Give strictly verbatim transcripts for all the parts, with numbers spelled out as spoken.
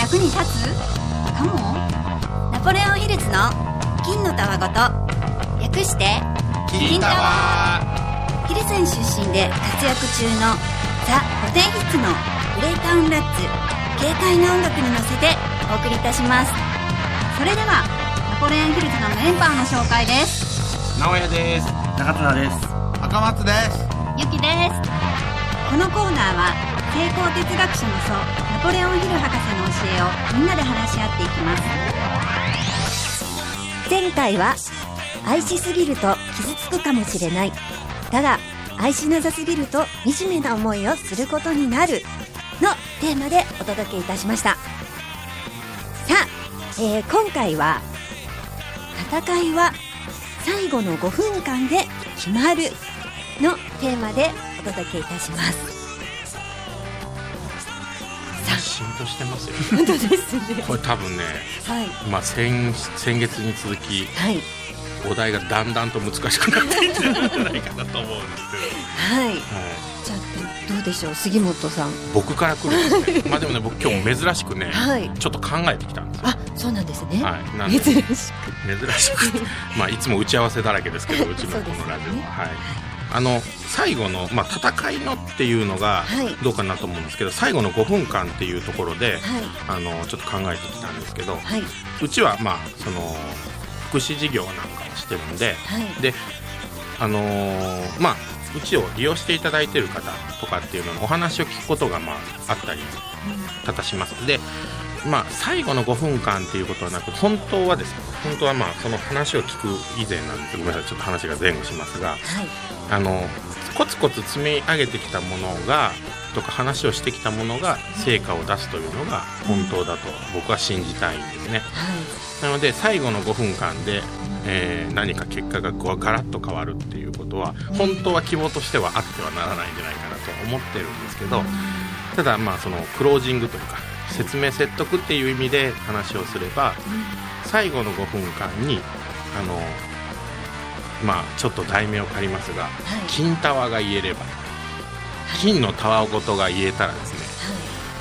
役に立つかも。ナポレオンヒルズの金のたわごと、略して金タワー。ヒルズン出身で活躍中のザ・古典ヒッツのグレイタウンラッツ、軽快な音楽に乗せてお送りいたします。それではナポレオンヒルズのメンバーの紹介です。 直哉です。 中綱です。 赤松です。 ゆきです。このコーナーは成功哲学者の祖ナポレオンヒル博士の教えをみんなで話し合っていきます。前回は愛しすぎると傷つくかもしれない、だが愛しなさすぎると惨めな思いをすることになるのテーマでお届けいたしました。さあ、えー、今回は戦いは最後のごふんかんで決まるのテーマでお届けいたします。 シーンとしてますよね。 本当ですね。これ多分ね、 はい、 まあ、先, 先月に続き、 はい、 お題がだんだんと難しくなっていってるんじゃないかなと思うんですけど、 はい、はい、じゃあどうでしょう、杉本さん。 僕から来るんですね。まあでもね、僕今日珍しくね、はい、ちょっと考えてきたんですよ。 あ、そうなんですね、 はい、なんで珍しく珍しくまあいつも打ち合わせだらけですけど、うちのこのラジオは、はい、あの最後の、まあ、戦いのっていうのがどうかなと思うんですけど、はい、最後のごふんかんっていうところで、はい、あのちょっと考えてきたんですけど、はい、うちは、まあ、その福祉事業なんかをしてるんで、はい、であのー、まあうちを利用していただいている方とかっていうののお話を聞くことが、まあ、あったり多々します。で、まあ、最後のごふんかんっていうことはなく、本当はですね、本当はまあその話を聞く以前なんですけど、ごめんなさい、ちょっと話が前後しますが、はい、あのコツコツ積み上げてきたものがとか話をしてきたものが成果を出すというのが本当だと僕は信じたいんですね、はい、なので最後のごふんかんで、えー、何か結果がガラッと変わるっていうことは本当は希望としてはあってはならないんじゃないかなと思ってるんですけど、ただまあそのクロージングというか説明説得っていう意味で話をすれば、最後のごふんかんにあのまあちょっと題名を借りますが、はい、金タワーが言えれば、金のタワーごとが言えたらですね、はい、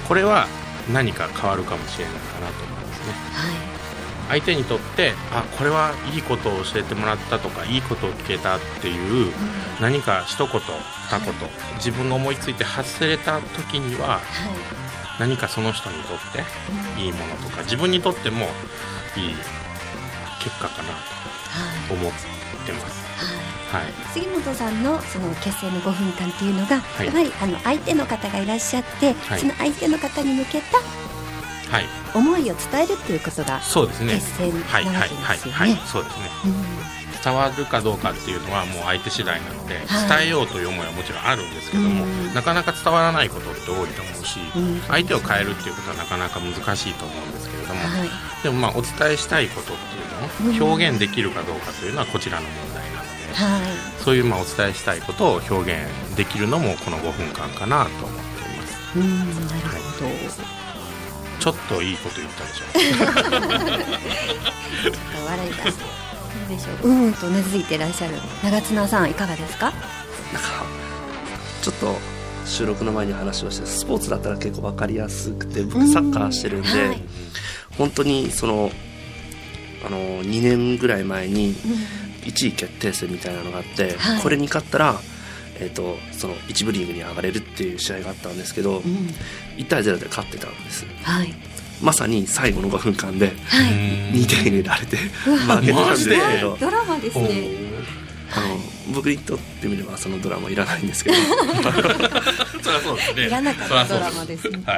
これは何か変わるかもしれないかなと思いますね、はい、相手にとってあこれはいいことを教えてもらったとかいいことを聞けたっていう、うん、何か一言二言、はい、自分が思いついて発せれた時には、はい、何かその人にとっていいものとか、自分にとってもいい結果かなと思ってます、はいはい、 杉本さんのその結成のごふんかんっていうのが、はい、やはりあの相手の方がいらっしゃって、はい、その相手の方に向けた思いを伝えるっていうことが結成なわけですよね。 そうですね、うん、伝わるかどうかっていうのはもう相手次第なので、はい、伝えようという思いはもちろんあるんですけども、うん、なかなか伝わらないことって多いと思うし、うん、相手を変えるっていうことはなかなか難しいと思うんですけれども、はい、でもまあお伝えしたいことっていうのを表現できるかどうかというのはこちらの問題なので、はい、そういうまあお伝えしたいことを表現できるのもこのごふんかんかなと思っています。 うん、なるほど、はい、 ちょっといいこと言ったでしょ。 ちょっと笑い出す。どうでしょう。うんとうなずいていらっしゃる長綱さん、いかがですか。 なんかちょっと収録の前に話をして、スポーツだったら結構分かりやすくて、僕サッカーしてるんで、はい、本当にそのあのにねんぐらい前にいちい決定戦みたいなのがあって、はい、これに勝ったらえー、とその一部リーグに上がれるっていう試合があったんですけど、うん、いちたいゼロで勝ってたんです、はい、まさに最後のごふんかんでにてん入れられて負けたんですけど、 ドラマですね。 あの僕にとってみればそのドラマいらないんですけどそりゃそうですね、 いらなかったドラマですね、はい、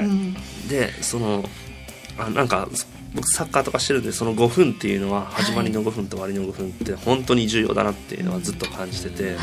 でそのあなんか僕サッカーとかしてるんで、そのごふんっていうのは始まりのごふんと終わりのごふんって本当に重要だなっていうのはずっと感じてて、はい、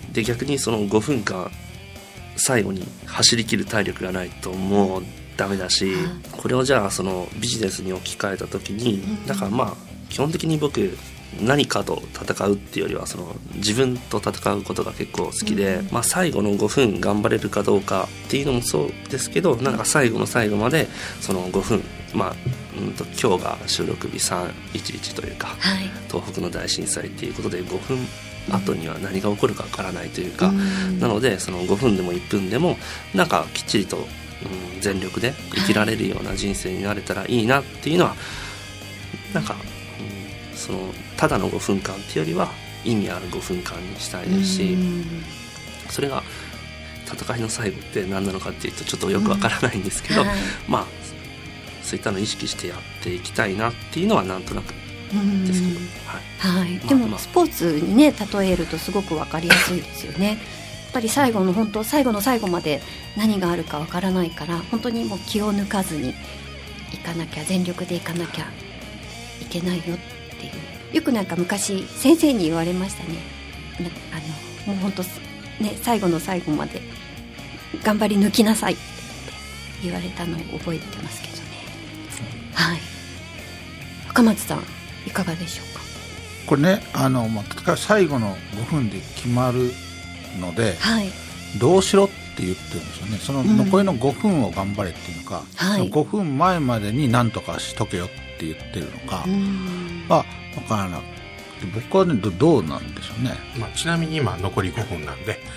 で逆にそのごふんかん最後に走り切る体力がないともうダメだし、これをじゃあそのビジネスに置き換えた時に、だからまあ基本的に僕何かと戦うっていうよりはその自分と戦うことが結構好きで、まあ、最後のごふん頑張れるかどうかっていうのもそうですけど、なんか最後の最後までそのごふん、まあうんと今日が収録日さんいちいちというか、はい、東北の大震災っていうことでごふん後には何が起こるかわからないというか、うん、なのでそのごふんでもいっぷんでもなんかきっちりとうん、全力で生きられるような人生になれたらいいなっていうのはなんか、うん、そのただのごふんかんっていうよりは意味あるごふんかんにしたいですし、それが戦いの最後って何なのかっていうとちょっとよくわからないんですけど、うんはい、まあそういったのを意識してやっていきたいなっていうのはなんとなくですけど、 はいはい、でもスポーツにね例えるとすごく分かりやすいですよね。やっぱり最後の本当最後の最後まで何があるか分からないから本当にもう気を抜かずにいかなきゃ全力でいかなきゃいけないよっていうよくなんか昔先生に言われましたね。なあのもう本当ね最後の最後まで頑張り抜きなさいって言われたのを覚えてますけどね、はい、赤松さんいかがでしょうか。 これねあの、まあ、最後のごふんで決まるので、はい、どうしろって言ってるんですよね。その残りのごふんを頑張れっていうのか、うん、ごふんまえまでに何とかしとけよって言ってるのか、うん、まあ分からなくて僕はね ど, どうなんでしょうね、 まあ、ちなみに今残りごふんなんで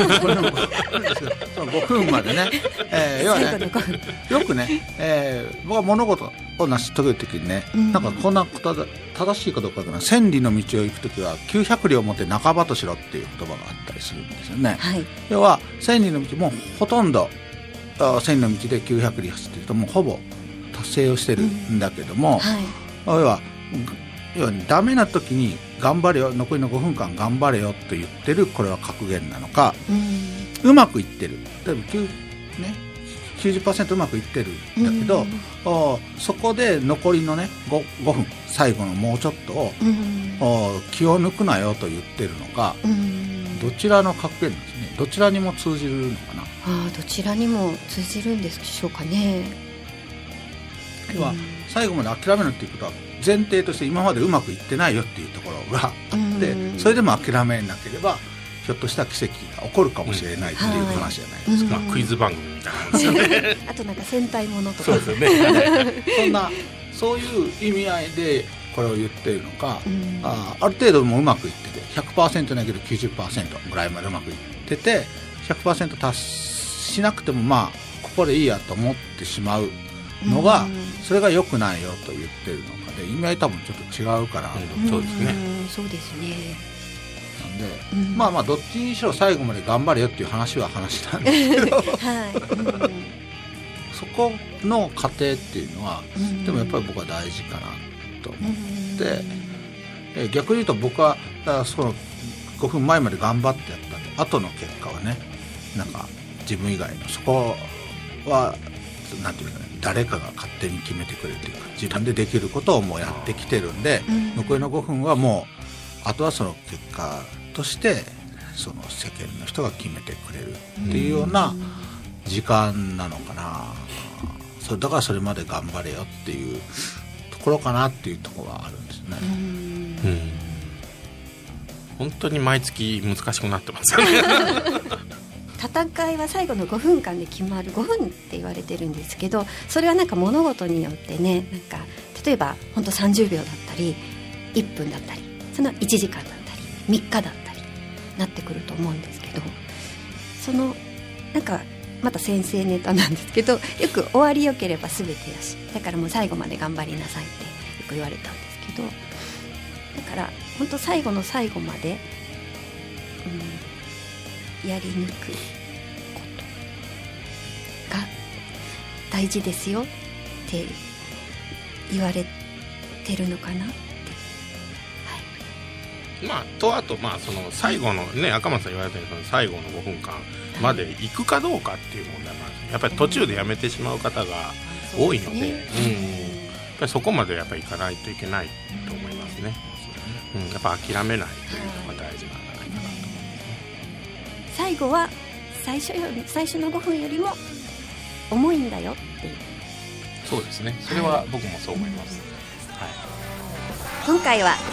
そのごふんまでね、えー、要はねよくね、えー、僕は物事を成し遂げるときにね、うん、なんかこんなことだ正しいかどうかな千里の道を行くときはきゅうひゃく里を持って半ばとしろっていう言葉があったりするんですよね、はい、要は千里の道もうほとんど千里の道できゅうひゃく里走ってるともうほぼ達成をしてるんだけども、うんはい、要は要はダメな時に頑張れよ残りのごふんかん頑張れよと言ってるこれは格言なのか、うん、うまくいってる例えば 9,、ね、きゅうじゅっパーセント うまくいってるんだけど、うん、そこで残りのね 5, ごふん最後のもうちょっとを、うん、気を抜くなよと言ってるのか、うん、どちらの格言なんですね。どちらにも通じるのかな。 あどちらにも通じるんでしょうかね。 要は、うん、最後まで諦めるっていうことは前提として今までうまくいってないよっていうところがあって、うん、それでも諦めなければひょっとしたら奇跡が起こるかもしれないっていう話じゃないですか、 うんまあ、クイズ番組みたいなんですよねあとなんか戦隊ものとかそうですよねそんなそういう意味合いでこれを言っているのか、うん、あ, ある程度もうまくいってて ひゃくパーセント ないけど きゅうじゅっパーセント ぐらいまでうまくいってて ひゃくパーセント 達しなくてもまあここでいいやと思ってしまうのが、うん、それが良くないよと言ってるのかで意味合い多分ちょっと違うかなと、 うん、そうですね、 うん、そうですね。 なんで、うん、まあまあどっちにしろ最後まで頑張れよっていう話は話なんですけど、はいうん、そこの過程っていうのは、うん、でもやっぱり僕は大事かなと思って、うん、え逆に言うと僕はそのごふんまえまで頑張ってやった後の結果はねなんか自分以外のそこはなんていうかね誰かが勝手に決めてくれるというか自分でできることをもうやってきてるんで、うん、残りのごふんはもうあとはその結果としてその世間の人が決めてくれるっていうような時間なのかな、うん、それだからそれまで頑張れよっていうところかなっていうところはあるんですね、うんうん、本当に毎月難しくなってますよね戦いは最後のごふんかんで決まるごふんって言われてるんですけどそれはなんか物事によってねなんか例えば本当さんじゅうびょうだったりいっぷんだったりそのいちじかんだったりみっかだったりなってくると思うんですけどそのなんかまた先生ネタなんですけどよく終わりよければ全てよしだからもう最後まで頑張りなさいってよく言われたんですけどだから本当最後の最後まで、うん、やり抜くことが大事ですよって言われてるのかなって、はい、 まあとあとまあその最後のね赤松さん言われたように最後のごふんかんまで行くかどうかっていう問題もあるんです。やっぱり途中でやめてしまう方が多いので、うんうん、やっぱりそこまでやっぱり行かないといけないと思いますね、うんうん、やっぱ諦めないというのが大事なんじゃないかなと思いますね。 最後は最初より最初のごふんよりも重いんだよっていう。 そうですね、それは僕もそう思います、はいはい、今回は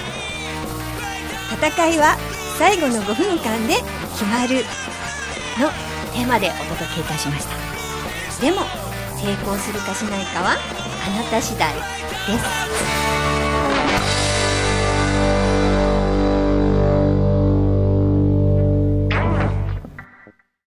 戦いは最後のごふんかんで決まるのテーマでお届けいたしました。でも成功するかしないかはあなた次第です。